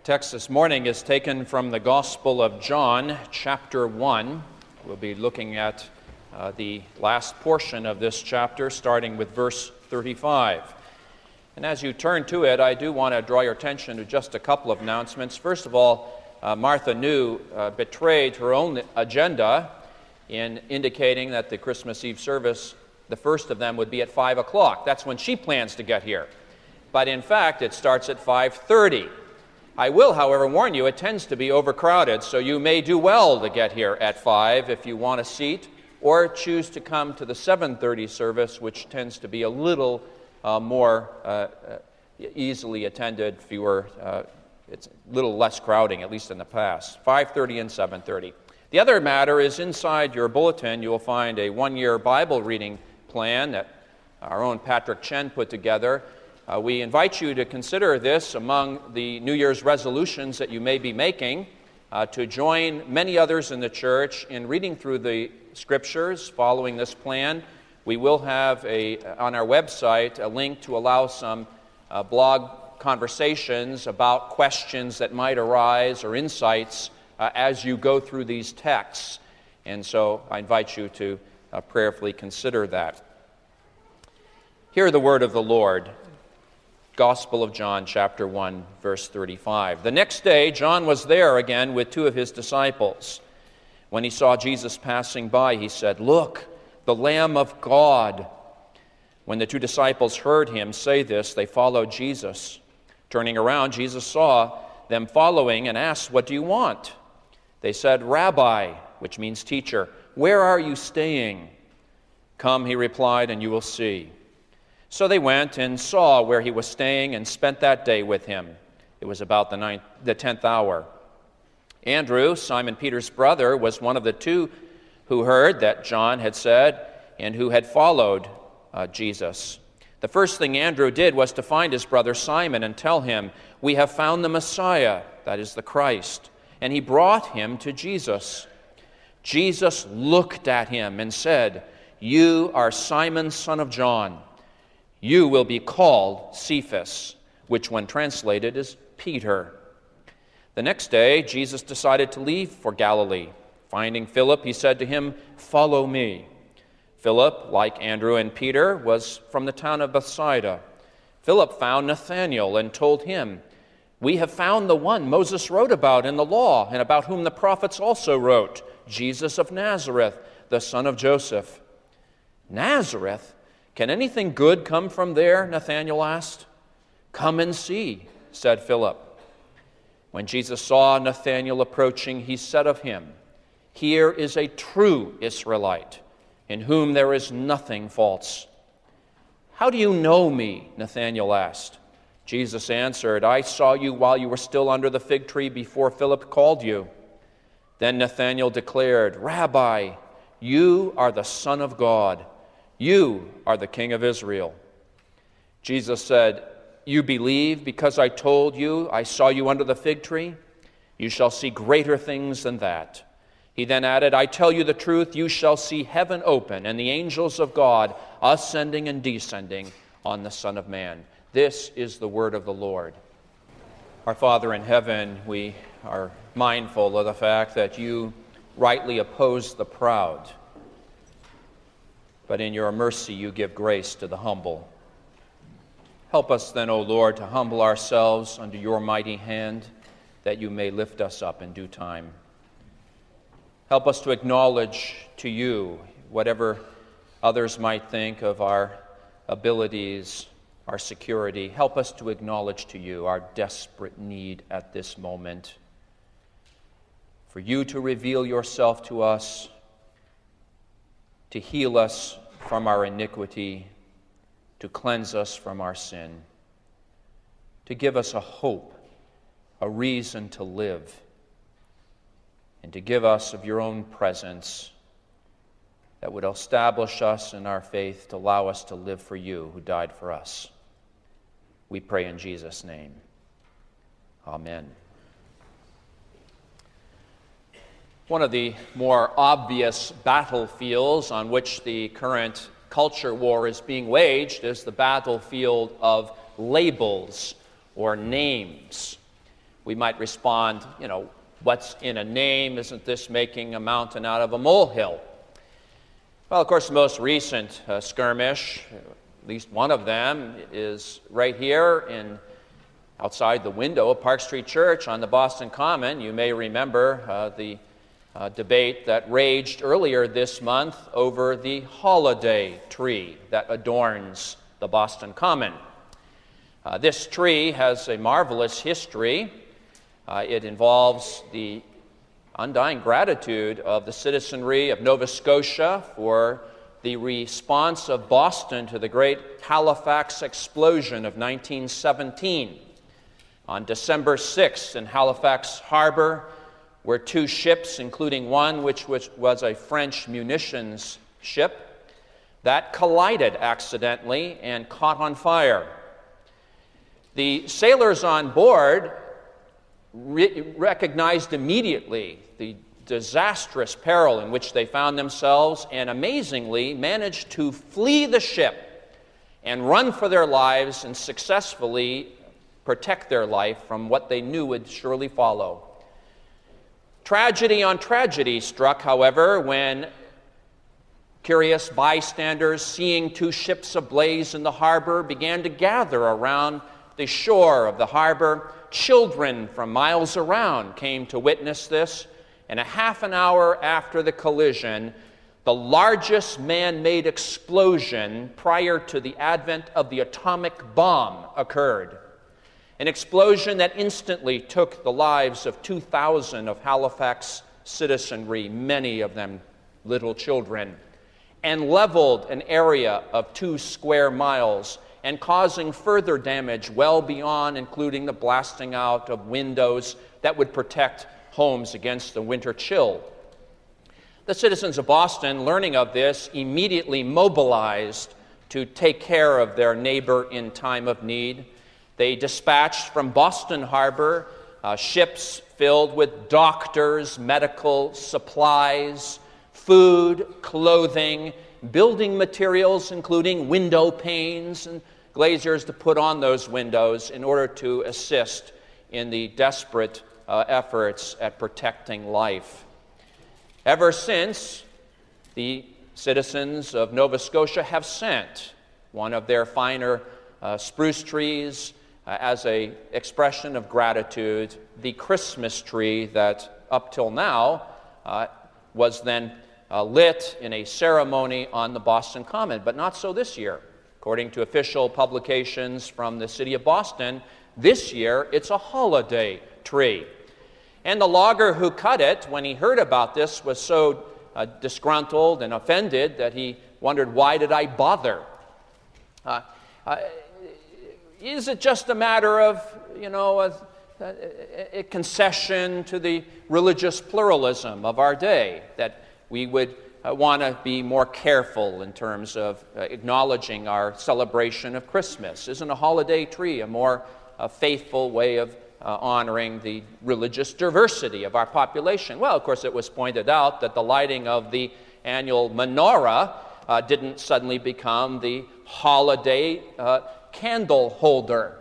Text this morning is taken from the Gospel of John, chapter 1. We'll be looking at the last portion of this chapter, starting with verse 35. And as you turn to it, I do want to draw your attention to just a couple of announcements. First of all, Martha New betrayed her own agenda in indicating that the Christmas Eve service, the first of them, would be at 5 o'clock. That's when she plans to get here. But in fact, it starts at 5:30. I will, however, warn you, it tends to be overcrowded, so you may do well to get here at 5 if you want a seat, or choose to come to the 7:30 service, which tends to be a little more easily attended, it's a little less crowding, at least in the past. 5:30 and 7:30. The other matter is inside your bulletin, you will find a one-year Bible reading plan that our own Patrick Chen put together. We invite you to consider this among the New Year's resolutions that you may be making, to join many others in the church in reading through the Scriptures following this plan. We will have on our website a link to allow some blog conversations about questions that might arise or insights as you go through these texts. And so I invite you to prayerfully consider that. Hear the word of the Lord. Gospel of John, chapter 1, verse 35. The next day, John was there again with two of his disciples. When he saw Jesus passing by, he said, "Look, the Lamb of God." When the two disciples heard him say this, they followed Jesus. Turning around, Jesus saw them following and asked, "What do you want?" They said, "Rabbi," which means teacher, "where are you staying?" "Come," he replied, "and you will see." So they went and saw where he was staying and spent that day with him. It was about the 10th hour. Andrew, Simon Peter's brother, was one of the two who heard that John had said and who had followed Jesus. The first thing Andrew did was to find his brother Simon and tell him, "We have found the Messiah," that is the Christ. And he brought him to Jesus. Jesus looked at him and said, "You are Simon, son of John. You will be called Cephas," which when translated is Peter. The next day, Jesus decided to leave for Galilee. Finding Philip, he said to him, "Follow me." Philip, like Andrew and Peter, was from the town of Bethsaida. Philip found Nathanael and told him, "We have found the one Moses wrote about in the law and about whom the prophets also wrote, Jesus of Nazareth, the son of Joseph." "Nazareth? Can anything good come from there?" Nathanael asked. "Come and see," said Philip. When Jesus saw Nathanael approaching, he said of him, "Here is a true Israelite, in whom there is nothing false." "How do you know me?" Nathanael asked. Jesus answered, "I saw you while you were still under the fig tree before Philip called you." Then Nathanael declared, "Rabbi, you are the Son of God. You are the King of Israel." Jesus said, "You believe because I told you I saw you under the fig tree? You shall see greater things than that." He then added, "I tell you the truth, you shall see heaven open and the angels of God ascending and descending on the Son of Man." This is the word of the Lord. Our Father in heaven, we are mindful of the fact that you rightly oppose the proud, but in your mercy you give grace to the humble. Help us then, O Lord, to humble ourselves under your mighty hand, that you may lift us up in due time. Help us to acknowledge to you whatever others might think of our abilities, our security. Help us to acknowledge to you our desperate need at this moment, for you to reveal yourself to us, to heal us from our iniquity, to cleanse us from our sin, to give us a hope, a reason to live, and to give us of your own presence that would establish us in our faith, to allow us to live for you who died for us. We pray in Jesus' name. Amen. One of the more obvious battlefields on which the current culture war is being waged is the battlefield of labels or names. we might respond, what's in a name? Isn't this making a mountain out of a molehill? Well, of course, the most recent skirmish, at least one of them, is right here outside the window of Park Street Church on the Boston Common. You may remember the debate that raged earlier this month over the holiday tree that adorns the Boston Common. This tree has a marvelous history. It involves the undying gratitude of the citizenry of Nova Scotia for the response of Boston to the great Halifax explosion of 1917. On December 6th in Halifax Harbor were two ships, including one which was a French munitions ship, that collided accidentally and caught on fire. The sailors on board recognized immediately the disastrous peril in which they found themselves and amazingly managed to flee the ship and run for their lives and successfully protect their life from what they knew would surely follow. Tragedy on tragedy struck, however, when curious bystanders, seeing two ships ablaze in the harbor, began to gather around the shore of the harbor. Children from miles around came to witness this, and a half an hour after the collision, the largest man-made explosion prior to the advent of the atomic bomb occurred. An explosion that instantly took the lives of 2,000 of Halifax citizenry, many of them little children, and leveled an area of 2 square miles, and causing further damage well beyond, including the blasting out of windows that would protect homes against the winter chill. The citizens of Boston, learning of this, immediately mobilized to take care of their neighbor in time of need. They dispatched from Boston Harbor ships filled with doctors, medical supplies, food, clothing, building materials, including window panes and glaziers to put on those windows in order to assist in the desperate efforts at protecting life. Ever since, the citizens of Nova Scotia have sent one of their finer spruce trees as an expression of gratitude, the Christmas tree that up till now was then lit in a ceremony on the Boston Common, but not so this year. According to official publications from the city of Boston, this year it's a holiday tree. And the logger who cut it, when he heard about this, was so disgruntled and offended that he wondered, why did I bother? Is it just a matter of, a concession to the religious pluralism of our day, that we would want to be more careful in terms of acknowledging our celebration of Christmas? Isn't a holiday tree a more faithful way of honoring the religious diversity of our population? Well, of course, it was pointed out that the lighting of the annual menorah didn't suddenly become the holiday candle holder.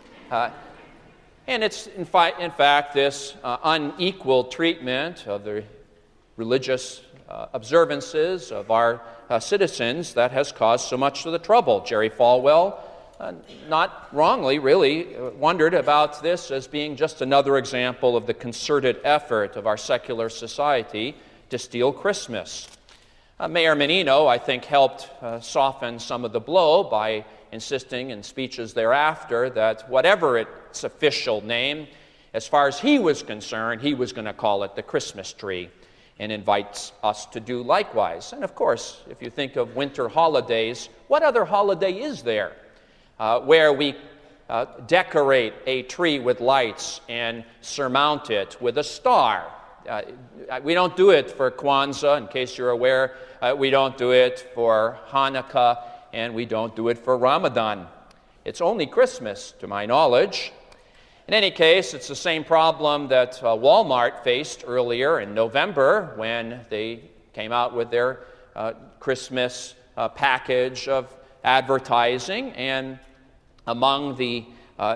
And it's, in fact, this unequal treatment of the religious observances of our citizens that has caused so much of the trouble. Jerry Falwell, not wrongly, really, wondered about this as being just another example of the concerted effort of our secular society to steal Christmas. Mayor Menino, I think, helped soften some of the blow by insisting in speeches thereafter that whatever its official name, as far as he was concerned, he was going to call it the Christmas tree, and invites us to do likewise. And of course, if you think of winter holidays, what other holiday is there where we decorate a tree with lights and surmount it with a star? We don't do it for Kwanzaa, in case you're aware. We don't do it for Hanukkah, and we don't do it for Ramadan. It's only Christmas, to my knowledge. In any case, it's the same problem that Walmart faced earlier in November when they came out with their Christmas package of advertising, and among the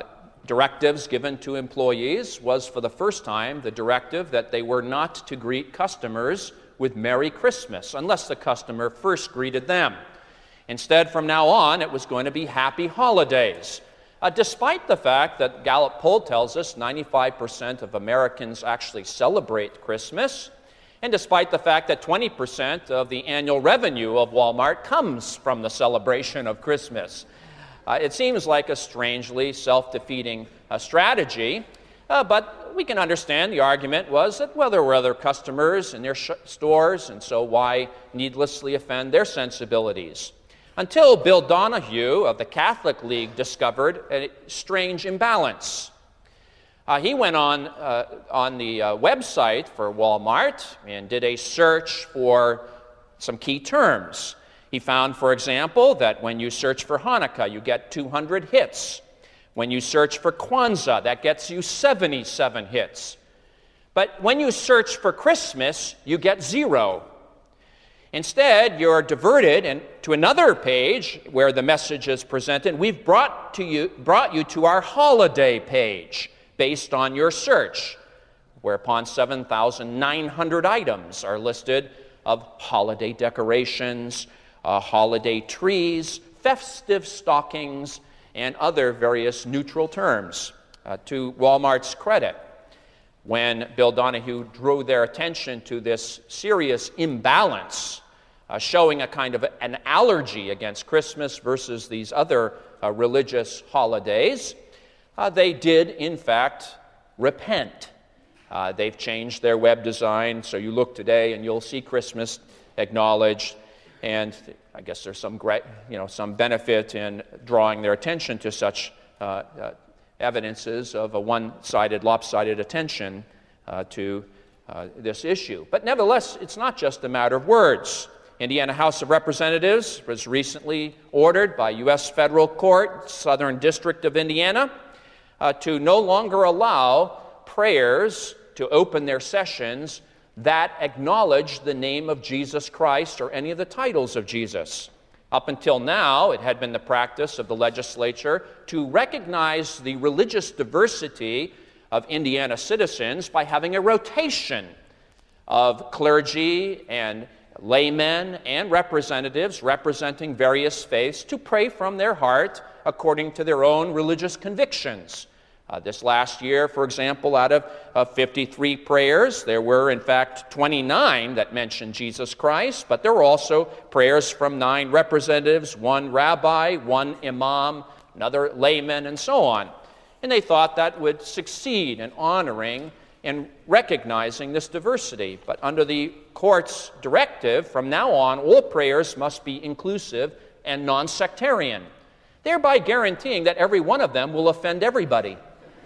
directives given to employees was for the first time the directive that they were not to greet customers with Merry Christmas unless the customer first greeted them. Instead, from now on, it was going to be Happy Holidays. Despite the fact that Gallup poll tells us 95% of Americans actually celebrate Christmas, and despite the fact that 20% of the annual revenue of Walmart comes from the celebration of Christmas. It seems like a strangely self-defeating strategy, but we can understand the argument was that, well, there were other customers in their stores, and so why needlessly offend their sensibilities? Until Bill Donahue of the Catholic League discovered a strange imbalance. He went on the website for Walmart and did a search for some key terms. He found, for example, that when you search for Hanukkah, you get 200 hits. When you search for Kwanzaa, that gets you 77 hits. But when you search for Christmas, you get 0. Instead, you're diverted to another page where the message is presented. We've brought you to our holiday page based on your search, whereupon 7,900 items are listed of holiday decorations, holiday trees, festive stockings, and other various neutral terms. To Walmart's credit, when Bill Donahue drew their attention to this serious imbalance, showing a kind of an allergy against Christmas versus these other religious holidays, they did, in fact, repent. They've changed their web design, so you look today and you'll see Christmas acknowledged, and I guess there's some benefit in drawing their attention to such evidences of a one-sided, lopsided attention to this issue. But nevertheless, it's not just a matter of words. Indiana House of Representatives was recently ordered by U.S. Federal Court, Southern District of Indiana, to no longer allow prayers to open their sessions that acknowledge the name of Jesus Christ or any of the titles of Jesus. Up until now, it had been the practice of the legislature to recognize the religious diversity of Indiana citizens by having a rotation of clergy and laymen and representatives representing various faiths to pray from their heart according to their own religious convictions. This last year, for example, out of 53 prayers, there were in fact 29 that mentioned Jesus Christ, but there were also prayers from 9 representatives, 1 rabbi, 1 imam, another layman, and so on. And they thought that would succeed in honoring and recognizing this diversity. But under the court's directive, from now on, all prayers must be inclusive and non-sectarian, thereby guaranteeing that every one of them will offend everybody.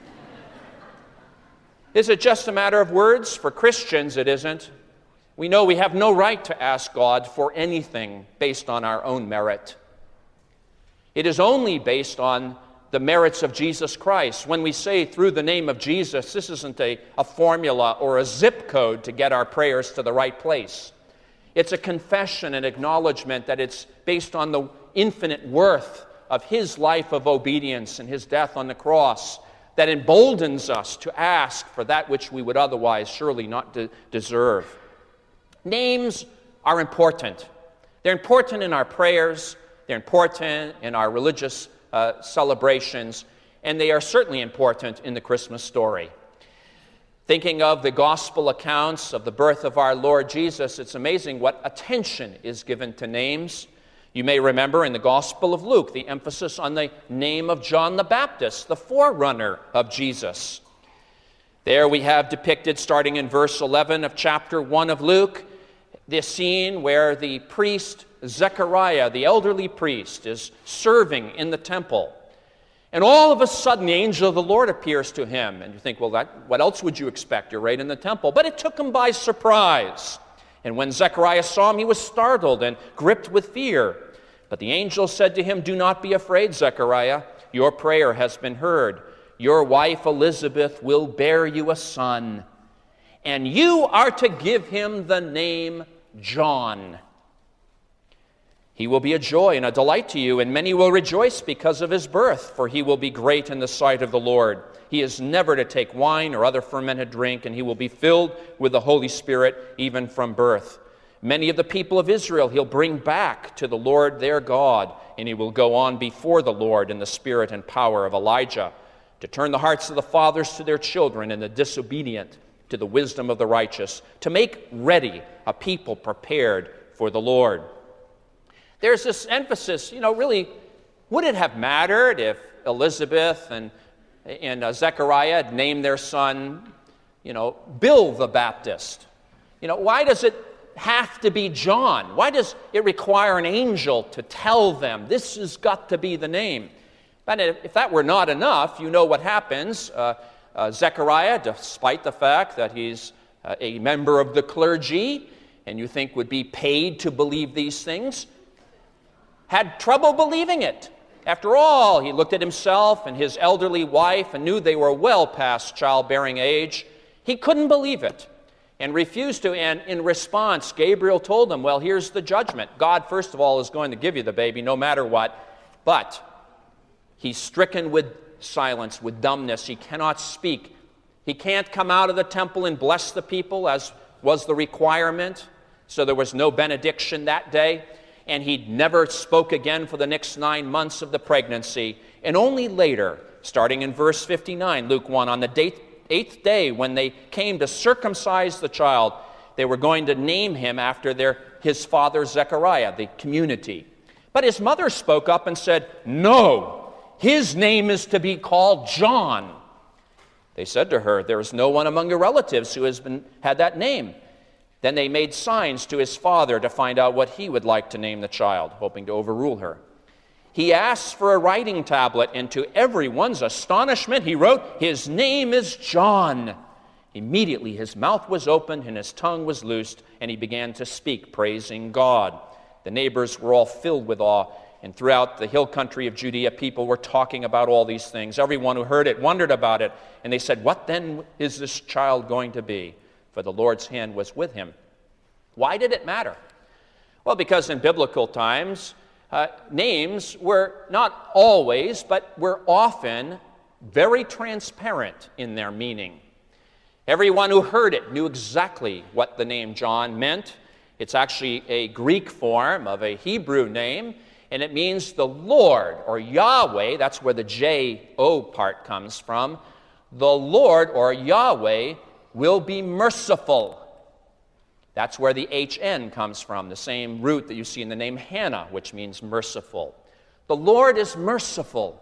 Is it just a matter of words? For Christians, it isn't. We know we have no right to ask God for anything based on our own merit. It is only based on the merits of Jesus Christ. When we say through the name of Jesus, this isn't a formula or a zip code to get our prayers to the right place. It's a confession and acknowledgement that it's based on the infinite worth of His life of obedience and His death on the cross that emboldens us to ask for that which we would otherwise surely not deserve. Names are important. They're important in our prayers, they're important in our religious celebrations, and they are certainly important in the Christmas story. Thinking of the gospel accounts of the birth of our Lord Jesus, it's amazing what attention is given to names. You may remember in the Gospel of Luke the emphasis on the name of John the Baptist, the forerunner of Jesus. There we have depicted, starting in verse 11 of chapter 1 of Luke, the scene where the priest Zechariah, the elderly priest, is serving in the temple. And all of a sudden, the angel of the Lord appears to him. And you think, well, what else would you expect? You're right in the temple. But it took him by surprise. And when Zechariah saw him, he was startled and gripped with fear. But the angel said to him, "Do not be afraid, Zechariah. Your prayer has been heard. Your wife Elizabeth will bear you a son, and you are to give him the name John. He will be a joy and a delight to you, and many will rejoice because of his birth, for he will be great in the sight of the Lord. He is never to take wine or other fermented drink, and he will be filled with the Holy Spirit even from birth. Many of the people of Israel he'll bring back to the Lord their God, and he will go on before the Lord in the spirit and power of Elijah, to turn the hearts of the fathers to their children and the disobedient to the wisdom of the righteous, to make ready a people prepared for the Lord. There's this emphasis, really, would it have mattered if Elizabeth and Zechariah had named their son, Bill the Baptist? Why does it have to be John? Why does it require an angel to tell them this has got to be the name? But if that were not enough, you know what happens. Zechariah, despite the fact that he's a member of the clergy, and you think would be paid to believe these things, had trouble believing it. After all, he looked at himself and his elderly wife and knew they were well past childbearing age. He couldn't believe it and refused to. And in response, Gabriel told him, well, here's the judgment. God, first of all, is going to give you the baby no matter what. But he's stricken with silence, with dumbness. He cannot speak. He can't come out of the temple and bless the people, as was the requirement. So there was no benediction that day. And he never spoke again for the next 9 months of the pregnancy. And only later, starting in verse 59, Luke 1, on the eighth day when they came to circumcise the child, they were going to name him after his father Zechariah, the community. But his mother spoke up and said, no, his name is to be called John. They said to her, there is no one among your relatives who has had that name. Then they made signs to his father to find out what he would like to name the child, hoping to overrule her. He asked for a writing tablet, and to everyone's astonishment, he wrote, his name is John. Immediately his mouth was opened and his tongue was loosed, and he began to speak, praising God. The neighbors were all filled with awe, and throughout the hill country of Judea, people were talking about all these things. Everyone who heard it wondered about it, and they said, what then is this child going to be? For the Lord's hand was with him. Why did it matter? Well, because in biblical times, names were not always, but were often very transparent in their meaning. Everyone who heard it knew exactly what the name John meant. It's actually a Greek form of a Hebrew name, and it means the Lord, or Yahweh. That's where the J-O part comes from. The Lord, or Yahweh, will be merciful. That's where the HN comes from, the same root that you see in the name Hannah, which means merciful. The Lord is merciful.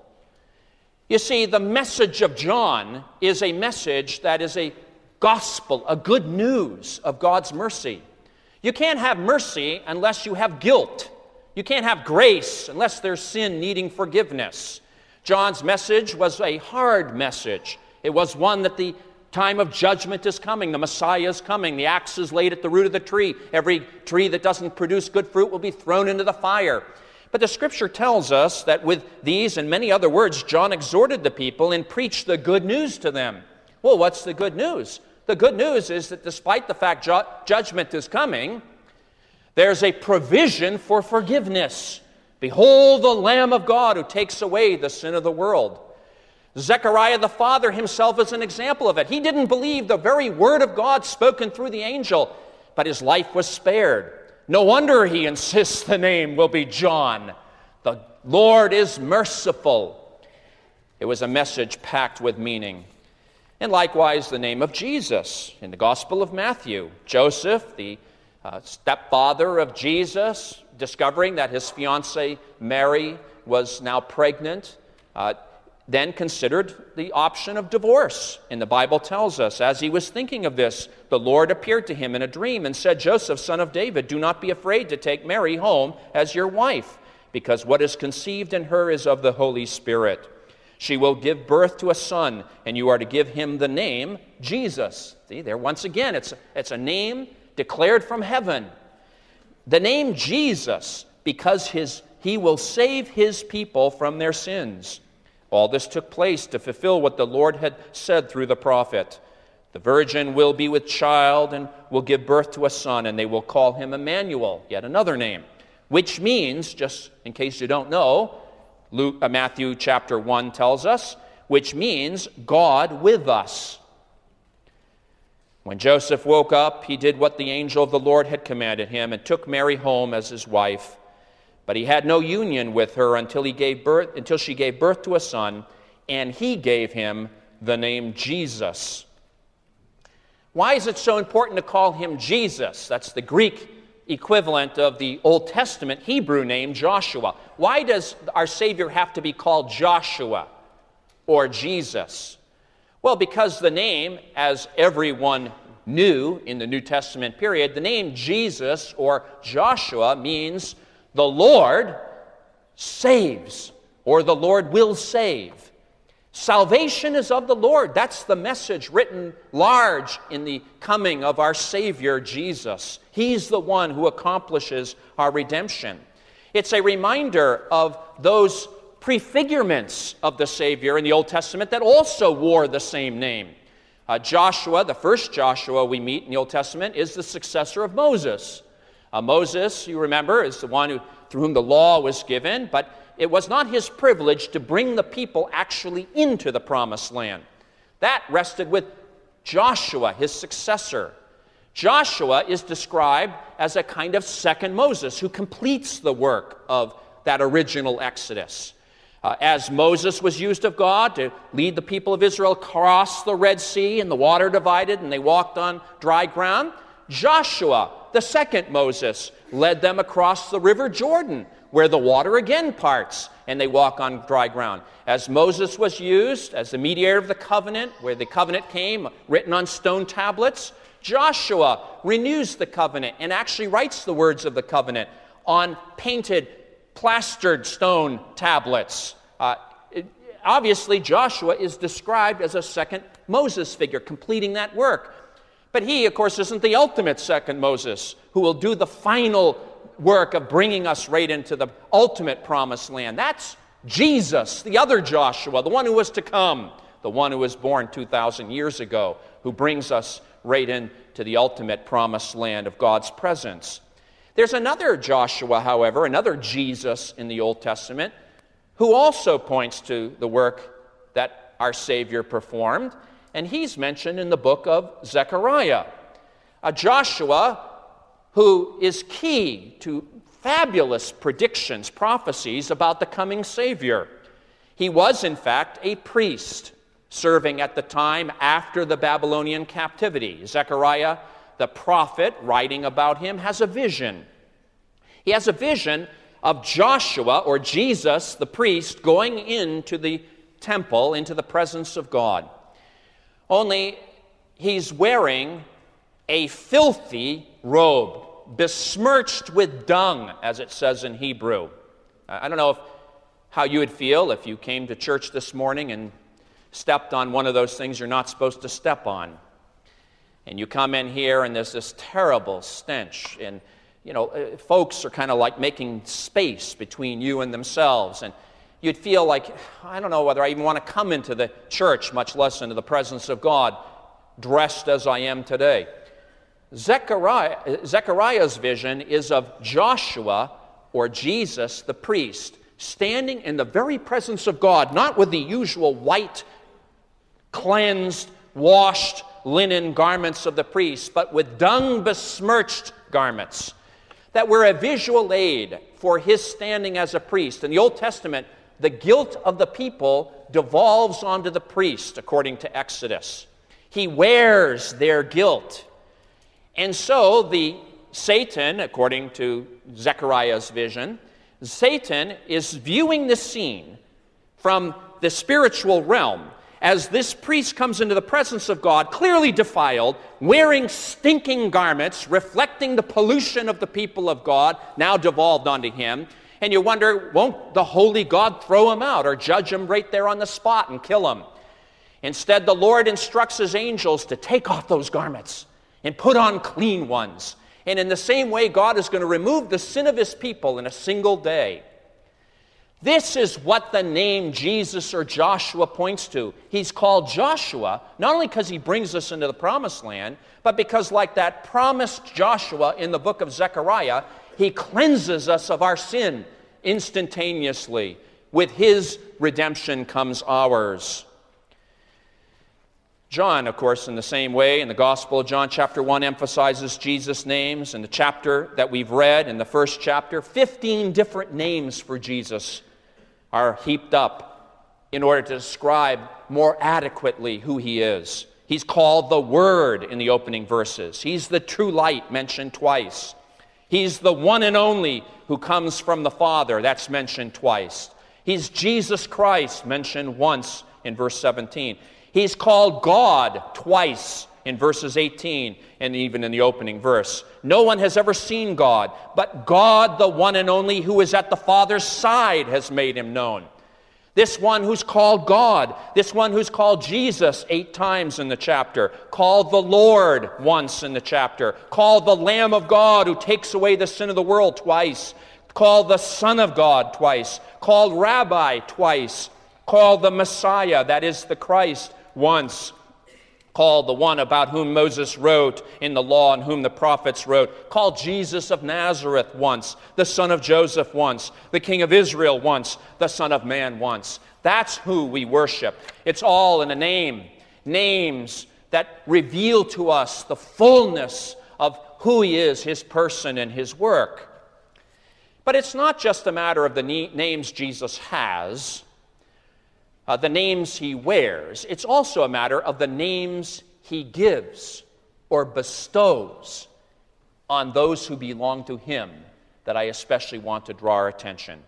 You see, the message of John is a message that is a gospel, a good news of God's mercy. You can't have mercy unless you have guilt. You can't have grace unless there's sin needing forgiveness. John's message was a hard message. It was one that the time of judgment is coming. The Messiah is coming. The axe is laid at the root of the tree. Every tree that doesn't produce good fruit will be thrown into the fire. But the Scripture tells us that with these and many other words, John exhorted the people and preached the good news to them. Well, what's the good news? The good news is that despite the fact judgment is coming, there's a provision for forgiveness. Behold the Lamb of God who takes away the sin of the world. Zechariah the father himself is an example of it. He didn't believe the very word of God spoken through the angel, but his life was spared. No wonder he insists the name will be John. The Lord is merciful. It was a message packed with meaning. And likewise, the name of Jesus in the Gospel of Matthew. Joseph, the stepfather of Jesus, discovering that his fiancée Mary was now pregnant, then considered the option of divorce. And the Bible tells us, as he was thinking of this, the Lord appeared to him in a dream and said, Joseph, son of David, do not be afraid to take Mary home as your wife, because what is conceived in her is of the Holy Spirit. She will give birth to a son, and you are to give him the name Jesus. See, there once again, it's a name declared from heaven. The name Jesus, because he will save his people from their sins. All this took place to fulfill what the Lord had said through the prophet. The virgin will be with child and will give birth to a son, and they will call him Emmanuel, yet another name. which means, just in case you don't know, Matthew chapter 1 tells us, which means God with us. When Joseph woke up, he did what the angel of the Lord had commanded him and took Mary home as his wife. But he had no union with her until she gave birth to a son, and he gave him the name Jesus. Why is it so important to call him Jesus? That's the Greek equivalent of the Old Testament Hebrew name Joshua. Why does our Savior have to be called Joshua or Jesus? Well, because the name, as everyone knew in the New Testament period, the name Jesus or Joshua means the Lord saves, or the Lord will save. Salvation is of the Lord. That's the message written large in the coming of our Savior, Jesus. He's the one who accomplishes our redemption. It's a reminder of those prefigurements of the Savior in the Old Testament that also wore the same name. Joshua, the first Joshua we meet in the Old Testament, is the successor of Moses. Moses, you remember, is the one through whom the law was given, but it was not his privilege to bring the people actually into the promised land. That rested with Joshua, his successor. Joshua is described as a kind of second Moses who completes the work of that original Exodus. As Moses was used of God to lead the people of Israel across the Red Sea and the water divided and they walked on dry ground, Joshua, the second Moses, led them across the river Jordan, where the water again parts and they walk on dry ground. As Moses was used as the mediator of the covenant, where the covenant came written on stone tablets, Joshua renews the covenant and actually writes the words of the covenant on painted, plastered stone tablets. Obviously, Joshua is described as a second Moses figure, completing that work. But he, of course, isn't the ultimate second Moses who will do the final work of bringing us right into the ultimate promised land. That's Jesus, the other Joshua, the one who was to come, the one who was born 2,000 years ago, who brings us right into the ultimate promised land of God's presence. There's another Joshua, however, another Jesus in the Old Testament, who also points to the work that our Savior performed, and he's mentioned in the book of Zechariah. A Joshua who is key to fabulous predictions, prophecies about the coming Savior. He was, in fact, a priest serving at the time after the Babylonian captivity. Zechariah, the prophet, writing about him, has a vision. He has a vision of Joshua, or Jesus, the priest, going into the temple, into the presence of God. Only he's wearing a filthy robe, besmirched with dung, as it says in Hebrew. I don't know how you would feel if you came to church this morning and stepped on one of those things you're not supposed to step on. And you come in here and there's this terrible stench, and folks are kind of like making space between you and themselves, and you'd feel like, I don't know whether I even want to come into the church, much less into the presence of God, dressed as I am today. Zechariah's vision is of Joshua, or Jesus, the priest, standing in the very presence of God, not with the usual white, cleansed, washed linen garments of the priest, but with dung-besmirched garments that were a visual aid for his standing as a priest. In the Old Testament, the guilt of the people devolves onto the priest, according to Exodus. He wears their guilt. And so Satan, according to Zechariah's vision, Satan is viewing the scene from the spiritual realm as this priest comes into the presence of God, clearly defiled, wearing stinking garments, reflecting the pollution of the people of God, now devolved onto him. And you wonder, won't the holy God throw him out or judge him right there on the spot and kill him? Instead, the Lord instructs his angels to take off those garments and put on clean ones. And in the same way, God is going to remove the sin of his people in a single day. This is what the name Jesus or Joshua points to. He's called Joshua, not only because he brings us into the promised land, but because like that promised Joshua in the book of Zechariah, he cleanses us of our sin instantaneously. With his redemption comes ours. John, of course, in the same way, in the Gospel of John, chapter 1, emphasizes Jesus' names. In the chapter that we've read, in the first chapter, 15 different names for Jesus are heaped up in order to describe more adequately who he is. He's called the Word in the opening verses. He's the true light, mentioned twice. He's the one and only who comes from the Father. That's mentioned twice. He's Jesus Christ, mentioned once in verse 17. He's called God twice in verses 18 and even in the opening verse. No one has ever seen God, but God, the one and only who is at the Father's side, has made him known. This one who's called God, this one who's called Jesus 8 times in the chapter, called the Lord once in the chapter, called the Lamb of God who takes away the sin of the world twice, called the Son of God twice, called Rabbi twice, called the Messiah, that is the Christ, once, called the one about whom Moses wrote in the law and whom the prophets wrote, called Jesus of Nazareth once, the son of Joseph once, the King of Israel once, the Son of Man once. That's who we worship. It's all in a name. Names that reveal to us the fullness of who he is, his person, and his work. But it's not just a matter of the names Jesus has, the names he wears. It's also a matter of the names he gives or bestows on those who belong to him that I especially want to draw our attention.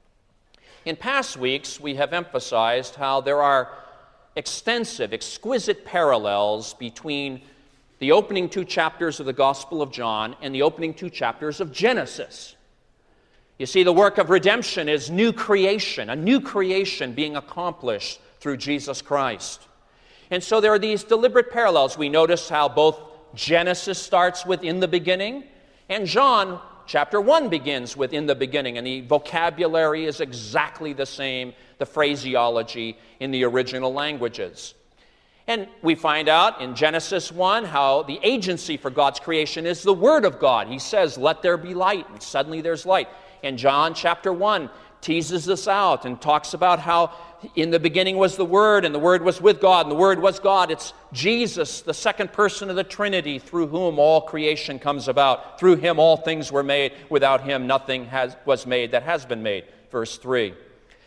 In past weeks, we have emphasized how there are extensive, exquisite parallels between the opening 2 chapters of the Gospel of John and the opening 2 chapters of Genesis. You see, the work of redemption is new creation, a new creation being accomplished through Jesus Christ. And so there are these deliberate parallels. We notice how both Genesis starts with "in the beginning," and John chapter 1 begins with "in the beginning," and the vocabulary is exactly the same, the phraseology in the original languages. And we find out in Genesis 1 how the agency for God's creation is the Word of God. He says, "Let there be light," and suddenly there's light. And John chapter 1 teases this out and talks about how in the beginning was the Word, and the Word was with God, and the Word was God. It's Jesus, the second person of the Trinity, through whom all creation comes about. Through him all things were made. Without him nothing was made that has been made. Verse 3.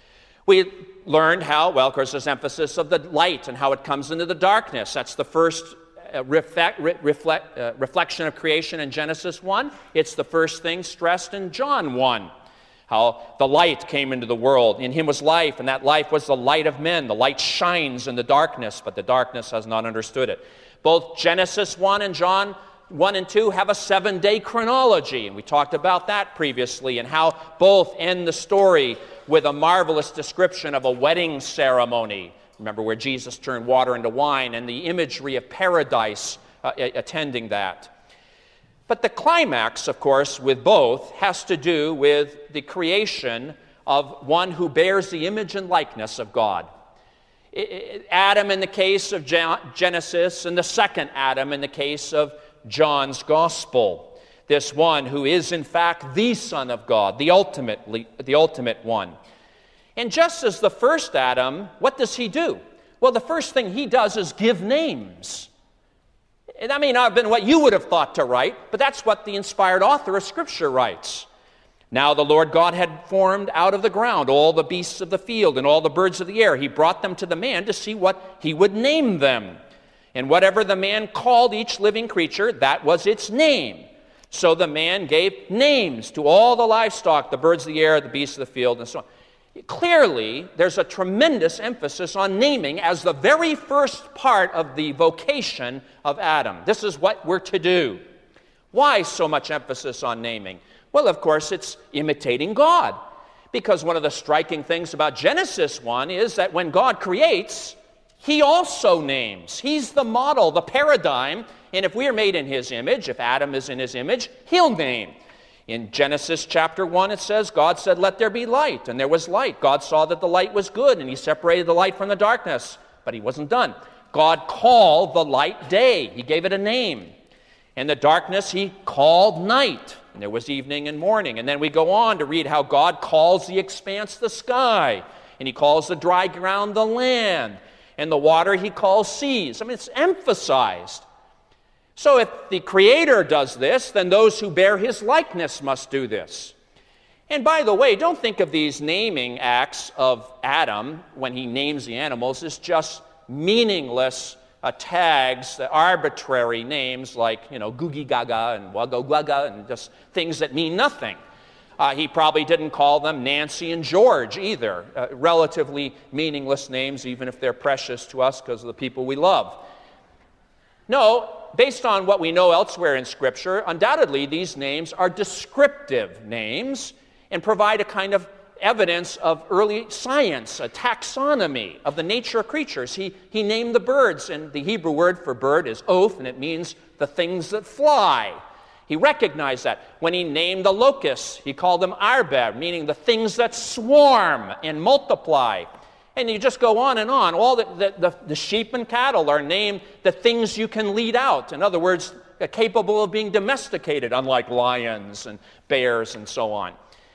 We learned how, well, of course, there's emphasis of the light and how it comes into the darkness. That's the first reflection of creation in Genesis 1. It's the first thing stressed in John 1. How the light came into the world. In him was life, and that life was the light of men. The light shines in the darkness, but the darkness has not understood it. Both Genesis 1 and John 1 and 2 have a 7-day chronology, and we talked about that previously, and how both end the story with a marvelous description of a wedding ceremony. Remember where Jesus turned water into wine, and the imagery of paradise attending that. But the climax, of course, with both has to do with the creation of one who bears the image and likeness of God. Adam in the case of Genesis, and the second Adam in the case of John's Gospel. This one who is in fact the Son of God, the ultimate one. And just as the first Adam, what does he do? Well, the first thing he does is give names. And that may not have been what you would have thought to write, but that's what the inspired author of Scripture writes. Now the Lord God had formed out of the ground all the beasts of the field and all the birds of the air. He brought them to the man to see what he would name them. And whatever the man called each living creature, that was its name. So the man gave names to all the livestock, the birds of the air, the beasts of the field, and so on. Clearly, there's a tremendous emphasis on naming as the very first part of the vocation of Adam. This is what we're to do. Why so much emphasis on naming? Well, of course, it's imitating God. Because one of the striking things about Genesis 1 is that when God creates, he also names. He's the model, the paradigm. And if we are made in his image, if Adam is in his image, he'll name. In Genesis chapter 1, it says, God said, "Let there be light," and there was light. God saw that the light was good, and he separated the light from the darkness, but he wasn't done. God called the light day. He gave it a name. And the darkness he called night, and there was evening and morning. And then we go on to read how God calls the expanse the sky, and he calls the dry ground the land, and the water he calls seas. I mean, it's emphasized. So if the Creator does this, then those who bear his likeness must do this. And by the way, don't think of these naming acts of Adam when he names the animals as just meaningless tags, arbitrary names like, Googie Gaga and Wagga Wagga and just things that mean nothing. He probably didn't call them Nancy and George either, relatively meaningless names, even if they're precious to us because of the people we love. No, based on what we know elsewhere in Scripture, undoubtedly these names are descriptive names and provide a kind of evidence of early science, a taxonomy of the nature of creatures. He named the birds, and the Hebrew word for bird is oth, and it means the things that fly. He recognized that. When he named the locusts, he called them arbed, meaning the things that swarm and multiply. And you just go on and on. All the sheep and cattle are named the things you can lead out. In other words, capable of being domesticated, unlike lions and bears and so on.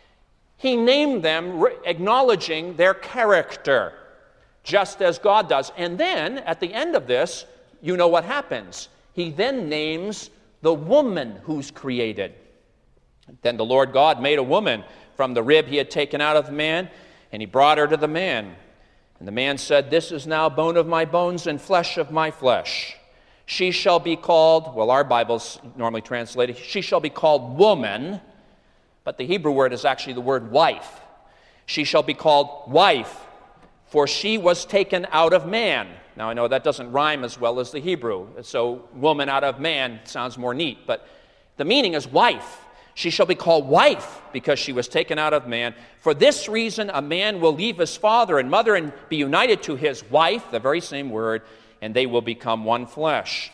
He named them acknowledging their character, just as God does. And then, at the end of this, you know what happens. He then names the woman who's created. Then the Lord God made a woman from the rib he had taken out of the man, and he brought her to the man. And the man said, "This is now bone of my bones and flesh of my flesh. She shall be called," well, our Bibles normally translate it, "she shall be called woman," but the Hebrew word is actually the word wife. "She shall be called wife, for she was taken out of man." Now, I know that doesn't rhyme as well as the Hebrew, so woman out of man sounds more neat, but the meaning is wife. She shall be called wife because she was taken out of man. For this reason, a man will leave his father and mother and be united to his wife, the very same word, and they will become one flesh.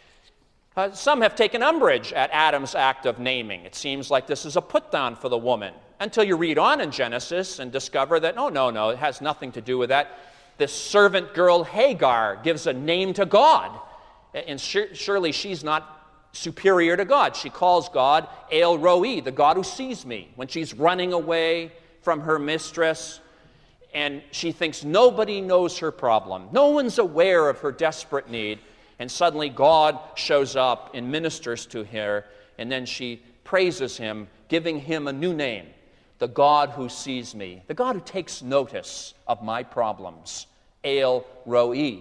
Some have taken umbrage at Adam's act of naming. It seems like this is a put-down for the woman, until you read on in Genesis and discover that, no, it has nothing to do with that. This servant girl Hagar gives a name to God, and surely she's not superior to God. She calls God El Roi, the God who sees me, when she's running away from her mistress, and she thinks nobody knows her problem. No one's aware of her desperate need, and suddenly God shows up and ministers to her, and then she praises him, giving him a new name, the God who sees me, the God who takes notice of my problems, El Roi.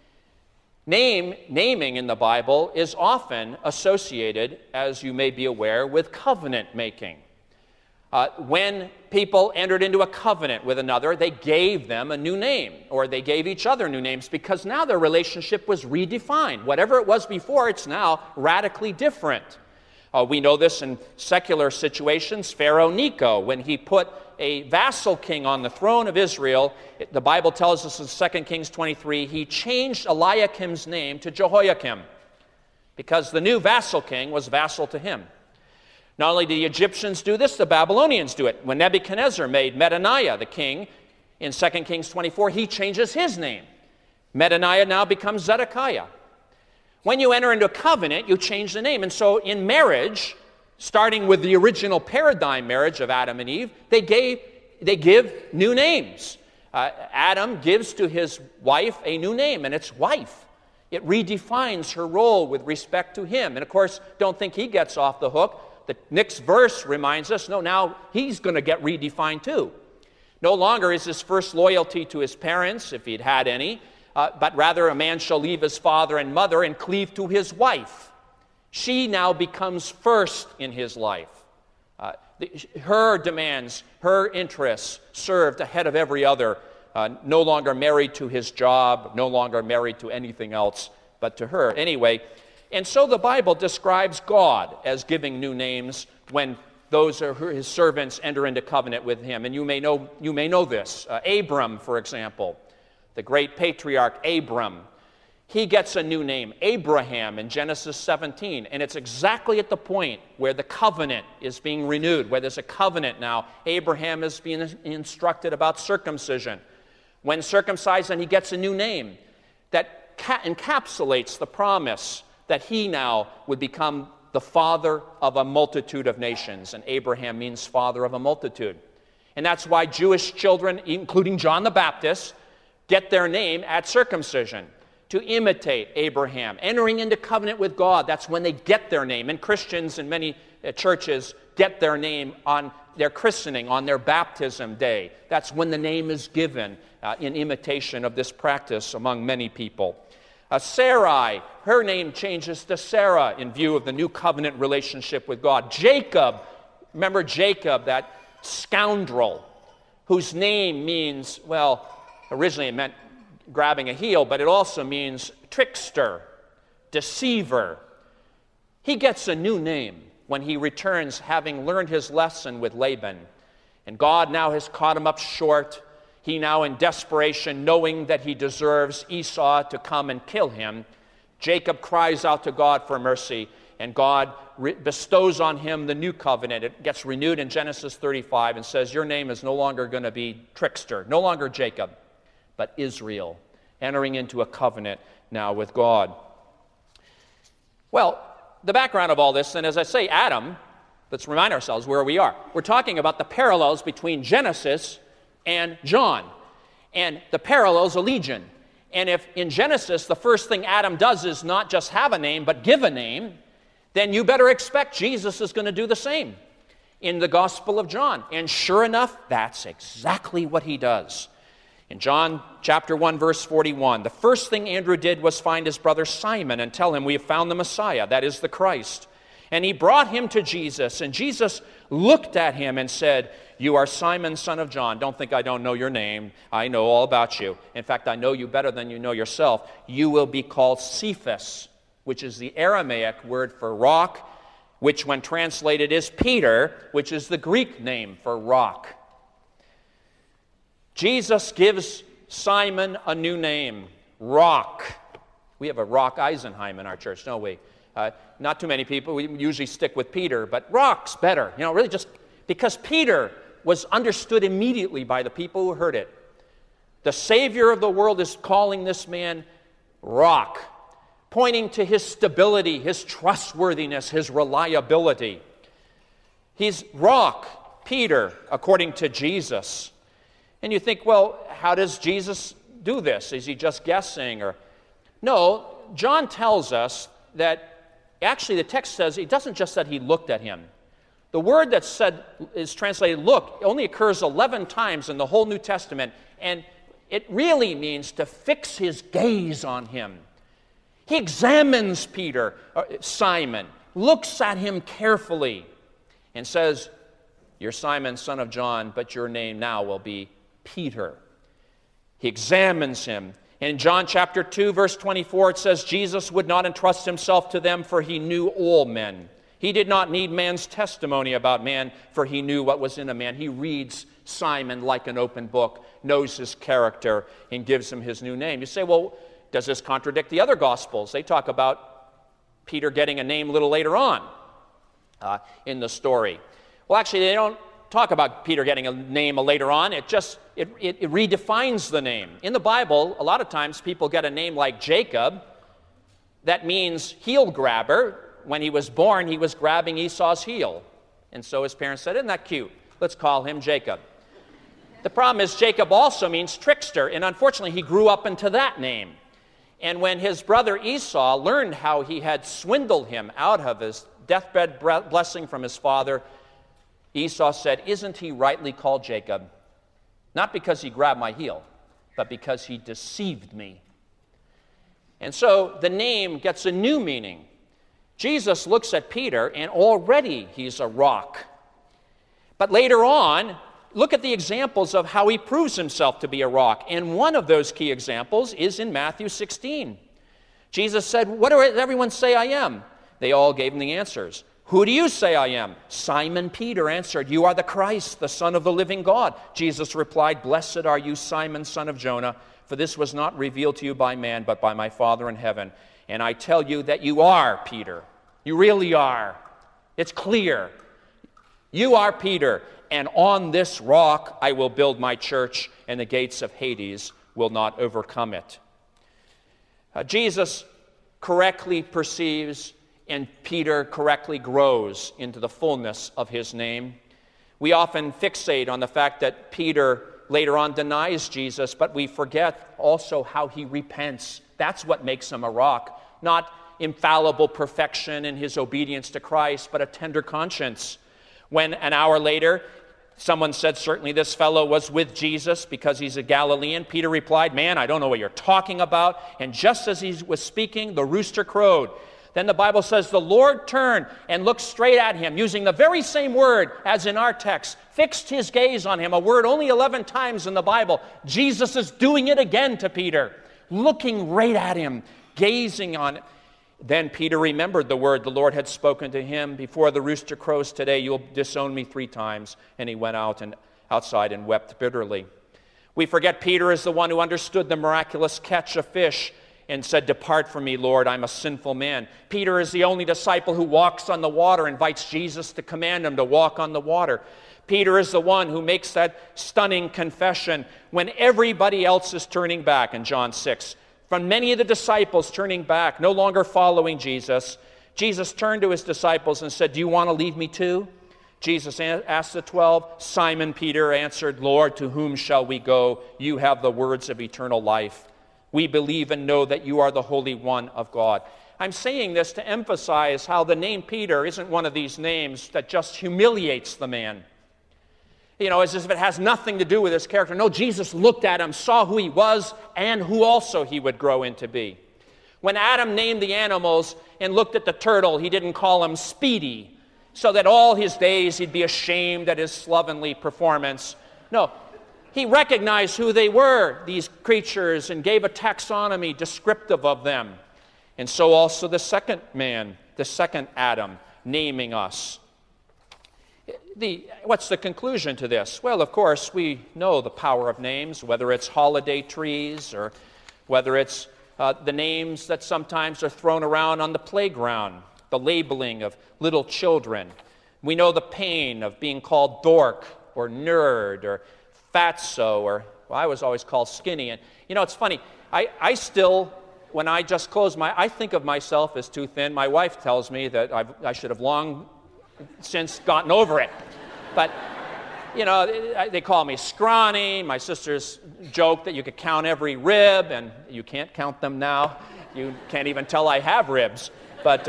Naming in the Bible is often associated, as you may be aware, with covenant making. When people entered into a covenant with another, they gave them a new name, or they gave each other new names, because now their relationship was redefined. Whatever it was before, it's now radically different. We know this in secular situations. Pharaoh Necho, when he put a vassal king on the throne of Israel, the Bible tells us in 2 Kings 23, he changed Eliakim's name to Jehoiakim because the new vassal king was vassal to him. Not only did the Egyptians do this, the Babylonians do it. When Nebuchadnezzar made Medaniah the king in 2 Kings 24, he changes his name. Medaniah now becomes Zedekiah. When you enter into a covenant, you change the name. And so in marriage, starting with the original paradigm marriage of Adam and Eve, they give new names. Adam gives to his wife a new name, and it's wife. It redefines her role with respect to him. And of course, don't think he gets off the hook. The next verse reminds us, no, now he's going to get redefined too. No longer is his first loyalty to his parents, if he'd had any, but rather a man shall leave his father and mother and cleave to his wife. She now becomes first in his life. Her demands, her interests served ahead of every other, no longer married to his job, no longer married to anything else but to her. Anyway, and so the Bible describes God as giving new names when those are his servants enter into covenant with him. And you may know this. Abram, for example, the great patriarch Abram, he gets a new name, Abraham, in Genesis 17. And it's exactly at the point where the covenant is being renewed, where there's a covenant now. Abraham is being instructed about circumcision. When circumcised, and he gets a new name that encapsulates the promise that he now would become the father of a multitude of nations. And Abraham means father of a multitude. And that's why Jewish children, including John the Baptist, get their name at circumcision, to imitate Abraham, entering into covenant with God. That's when they get their name. And Christians in many churches get their name on their christening, on their baptism day. That's when the name is given in imitation of this practice among many people. Sarai, her name changes to Sarah in view of the new covenant relationship with God. Jacob, remember Jacob, that scoundrel, whose name means, well, originally it meant grabbing a heel, but it also means trickster, deceiver. He gets a new name when he returns, having learned his lesson with Laban. And God now has caught him up short. He now, in desperation, knowing that he deserves Esau to come and kill him, Jacob cries out to God for mercy, and God bestows on him the new covenant. It gets renewed in Genesis 35 and says, your name is no longer going to be trickster, no longer Jacob, but Israel, entering into a covenant now with God. Well, the background of all this, and as I say, Adam, let's remind ourselves where we are. We're talking about the parallels between Genesis and John. And the parallels are legion. And if in Genesis the first thing Adam does is not just have a name, but give a name, then you better expect Jesus is going to do the same in the Gospel of John. And sure enough, that's exactly what he does. In John chapter 1, verse 41, the first thing Andrew did was find his brother Simon and tell him, we have found the Messiah, that is the Christ. And he brought him to Jesus, and Jesus looked at him and said, you are Simon, son of John. Don't think I don't know your name. I know all about you. In fact, I know you better than you know yourself. You will be called Cephas, which is the Aramaic word for rock, which when translated is Peter, which is the Greek name for rock. Jesus gives Simon a new name, Rock. We have a Rock Eisenheim in our church, don't we? Not too many people. We usually stick with Peter, but Rock's better. You know, really just because Peter was understood immediately by the people who heard it. The Savior of the world is calling this man Rock, pointing to his stability, his trustworthiness, his reliability. He's Rock, Peter, according to Jesus. And you think, well, how does Jesus do this? Is he just guessing? No, John tells us that actually the text says it doesn't just that he looked at him. The word that is translated look only occurs 11 times in the whole New Testament, and it really means to fix his gaze on him. He examines Simon, looks at him carefully, and says, you're Simon, son of John, but your name now will be Peter. He examines him. And in John chapter 2, verse 24, it says, Jesus would not entrust himself to them, for he knew all men. He did not need man's testimony about man, for he knew what was in a man. He reads Simon like an open book, knows his character, and gives him his new name. You say, well, does this contradict the other Gospels? They talk about Peter getting a name a little later on in the story. Well, actually, they don't talk about Peter getting a name later on. It redefines the name. In the Bible, a lot of times people get a name like Jacob. That means heel grabber. When he was born, he was grabbing Esau's heel. And so his parents said, isn't that cute? Let's call him Jacob. The problem is Jacob also means trickster, and unfortunately he grew up into that name. And when his brother Esau learned how he had swindled him out of his deathbed blessing from his father, Esau said, isn't he rightly called Jacob? Not because he grabbed my heel, but because he deceived me. And so the name gets a new meaning. Jesus looks at Peter, and already he's a rock. But later on, look at the examples of how he proves himself to be a rock. And one of those key examples is in Matthew 16. Jesus said, what do everyone say I am? They all gave him the answers. Who do you say I am? Simon Peter answered, you are the Christ, the Son of the living God. Jesus replied, blessed are you, Simon, son of Jonah, for this was not revealed to you by man, but by my Father in heaven. And I tell you that you are Peter. You really are. It's clear. You are Peter, and on this rock I will build my church, and the gates of Hades will not overcome it. Jesus correctly perceives, and Peter correctly grows into the fullness of his name. We often fixate on the fact that Peter later on denies Jesus, but we forget also how he repents. That's what makes him a rock. Not infallible perfection in his obedience to Christ, but a tender conscience. When an hour later, someone said, certainly this fellow was with Jesus because he's a Galilean, Peter replied, man, I don't know what you're talking about. And just as he was speaking, the rooster crowed. Then the Bible says the Lord turned and looked straight at him, using the very same word as in our text, fixed his gaze on him, a word only 11 times in the Bible. Jesus is doing it again to Peter, looking right at him, gazing on it. Then Peter remembered the word the Lord had spoken to him, before the rooster crows today, you'll disown me 3 times. And he went outside and wept bitterly. We forget Peter is the one who understood the miraculous catch of fish and said, depart from me, Lord, I'm a sinful man. Peter is the only disciple who walks on the water, invites Jesus to command him to walk on the water. Peter is the one who makes that stunning confession when everybody else is turning back in John 6. From many of the disciples turning back, no longer following Jesus, Jesus turned to his disciples and said, do you want to leave me too? Jesus asked the 12. Simon Peter answered, Lord, to whom shall we go? You have the words of eternal life. We believe and know that you are the Holy One of God. I'm saying this to emphasize how the name Peter isn't one of these names that just humiliates the man. You know, as if it has nothing to do with his character. No, Jesus looked at him, saw who he was, and who also he would grow into be. When Adam named the animals and looked at the turtle, he didn't call him Speedy, so that all his days he'd be ashamed at his slovenly performance. No, he recognized who they were, these creatures, and gave a taxonomy descriptive of them. And so also the second man, the second Adam, naming us. What's the conclusion to this? Well, of course, we know the power of names, whether it's holiday trees or whether it's the names that sometimes are thrown around on the playground, the labeling of little children. We know the pain of being called dork or nerd or fatso, or well, I was always called skinny. And you know, it's funny, I still, when I just close I think of myself as too thin. My wife tells me that I should have long since gotten over it. But, you know, they call me scrawny. My sisters joke that you could count every rib, and you can't count them now. You can't even tell I have ribs. But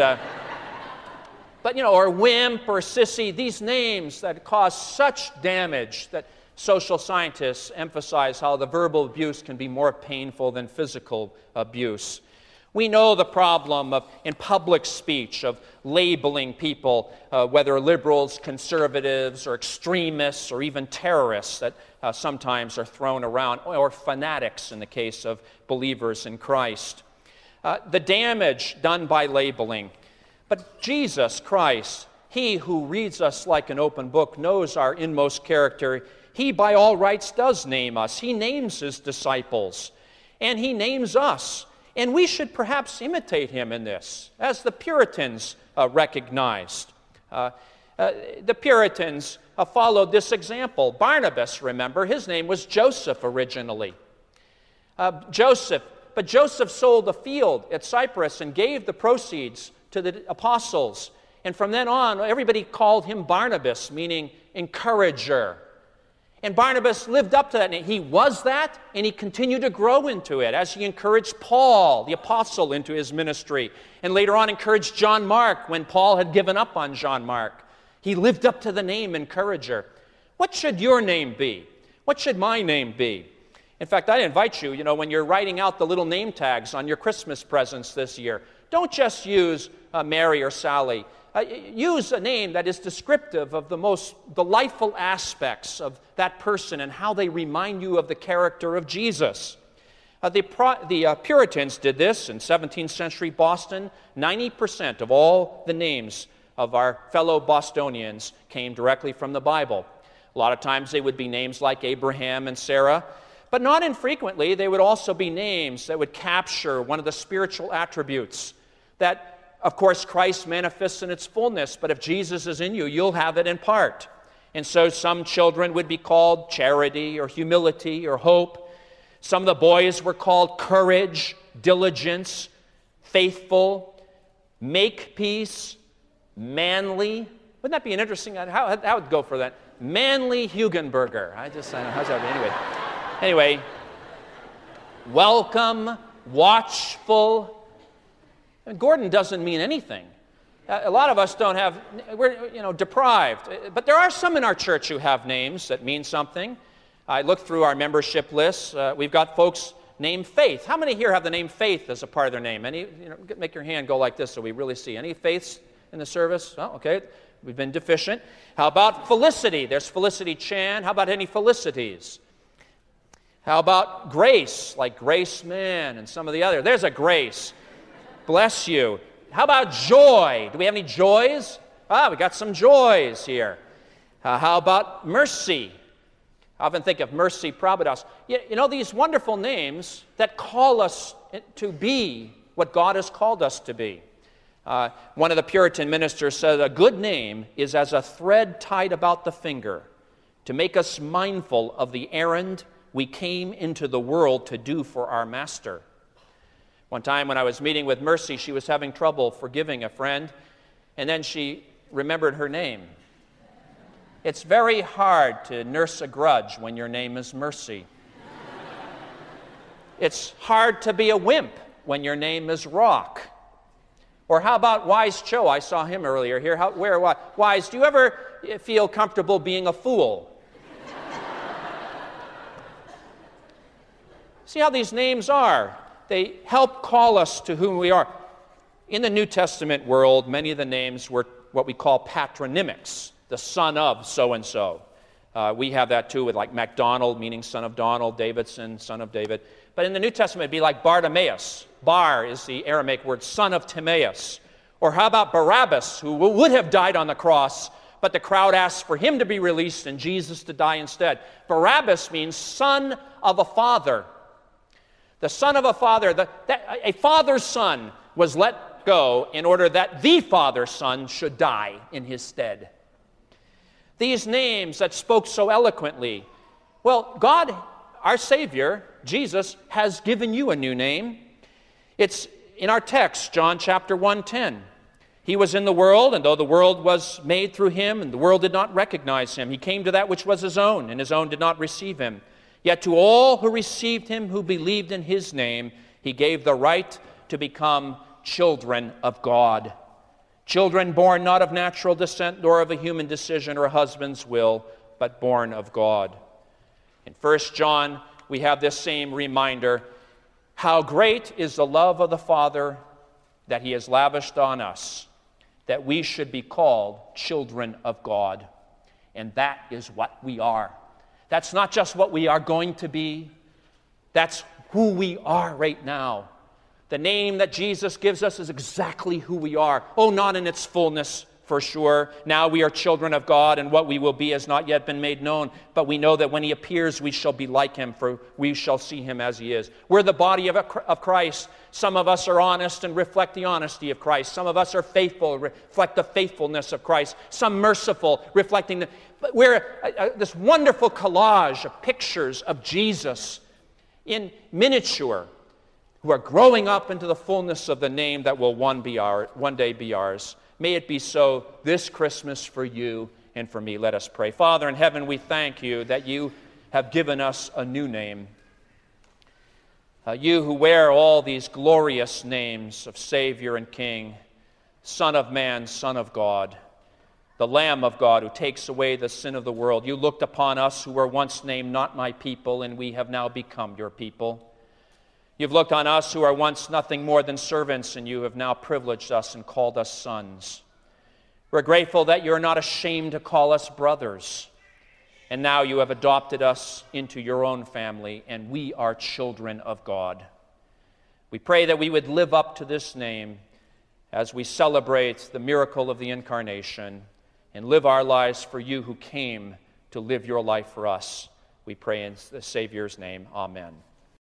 you know, or wimp or sissy, these names that cause such damage that social scientists emphasize how the verbal abuse can be more painful than physical abuse. We know the problem in public speech of labeling people, whether liberals, conservatives, or extremists, or even terrorists that sometimes are thrown around, or fanatics in the case of believers in Christ. The damage done by labeling. But Jesus Christ, he who reads us like an open book, knows our inmost character. He, by all rights, does name us. He names his disciples, and he names us. And we should perhaps imitate him in this, as the Puritans recognized. The Puritans followed this example. Barnabas, remember, his name was Joseph originally. But Joseph sold a field at Cyprus and gave the proceeds to the apostles. And from then on, everybody called him Barnabas, meaning encourager. And Barnabas lived up to that name. He was that, and he continued to grow into it as he encouraged Paul, the apostle, into his ministry. And later on encouraged John Mark when Paul had given up on John Mark. He lived up to the name encourager. What should your name be? What should my name be? In fact, I invite you, when you're writing out the little name tags on your Christmas presents this year, don't just use Mary or Sally. Use a name that is descriptive of the most delightful aspects of that person and how they remind you of the character of Jesus. The Puritans did this in 17th century Boston. 90% of all the names of our fellow Bostonians came directly from the Bible. A lot of times they would be names like Abraham and Sarah, But not infrequently, they would also be names that would capture one of the spiritual attributes that, of course, Christ manifests in its fullness. But if Jesus is in you, you'll have it in part. And so some children would be called charity or humility or hope. Some of the boys were called courage, diligence, faithful, make peace, manly. Wouldn't that be an interesting? How would go for that? Manly Hugenberger. I don't know. How's that? Anyway, welcome, watchful. And Gordon doesn't mean anything. A lot of us don't have, we're deprived. But there are some in our church who have names that mean something. I looked through our membership lists. We've got folks named Faith. How many here have the name Faith as a part of their name? Any? Make your hand go like this so we really see. Any Faiths in the service? Oh, okay. We've been deficient. How about Felicity? There's Felicity Chan. How about any Felicities? How about Grace, like Grace Mann and some of the other? There's a Grace. Bless you. How about Joy? Do we have any Joys? We got some Joys here. How about Mercy? I often think of Mercy Providas. These wonderful names that call us to be what God has called us to be. One of the Puritan ministers said, a good name is as a thread tied about the finger to make us mindful of the errand we came into the world to do for our Master. One time when I was meeting with Mercy, she was having trouble forgiving a friend, and then she remembered her name. It's very hard to nurse a grudge when your name is Mercy. It's hard to be a wimp when your name is Rock. Or how about Wise Cho? I saw him earlier here. Wise, do you ever feel comfortable being a fool? See how these names are. They help call us to whom we are. In the New Testament world, many of the names were what we call patronymics, the son of so-and-so. We have that too with like MacDonald, meaning son of Donald, Davidson, son of David. But in the New Testament, it'd be like Bartimaeus. Bar is the Aramaic word, son of Timaeus. Or how about Barabbas, who would have died on the cross, but the crowd asked for him to be released and Jesus to die instead. Barabbas means son of a father. The son of a father, a father's son was let go in order that the father's son should die in his stead. These names that spoke so eloquently. Well, God, our Savior, Jesus, has given you a new name. It's in our text, John chapter 1:10. He was in the world, and though the world was made through him, and the world did not recognize him, he came to that which was his own, and his own did not receive him. Yet to all who received him, who believed in his name, he gave the right to become children of God. Children born not of natural descent, nor of a human decision or a husband's will, but born of God. In 1 John, we have this same reminder. How great is the love of the Father that he has lavished on us, that we should be called children of God. And that is what we are. That's not just what we are going to be. That's who we are right now. The name that Jesus gives us is exactly who we are. Oh, not in its fullness, for sure. Now we are children of God, and what we will be has not yet been made known. But we know that when he appears, we shall be like him, for we shall see him as he is. We're the body of Christ. Some of us are honest and reflect the honesty of Christ. Some of us are faithful, reflect the faithfulness of Christ. Some merciful, reflecting the... But we're this wonderful collage of pictures of Jesus in miniature, who are growing up into the fullness of the name that will one day be ours. May it be so this Christmas for you and for me. Let us pray. Father in heaven, we thank you that you have given us a new name. You who wear all these glorious names of Savior and King, Son of Man, Son of God, the Lamb of God who takes away the sin of the world. You looked upon us who were once named not my people, and we have now become your people. You've looked on us who are once nothing more than servants, and you have now privileged us and called us sons. We're grateful that you're not ashamed to call us brothers. And now you have adopted us into your own family, and we are children of God. We pray that we would live up to this name as we celebrate the miracle of the Incarnation and live our lives for you who came to live your life for us. We pray in the Savior's name. Amen.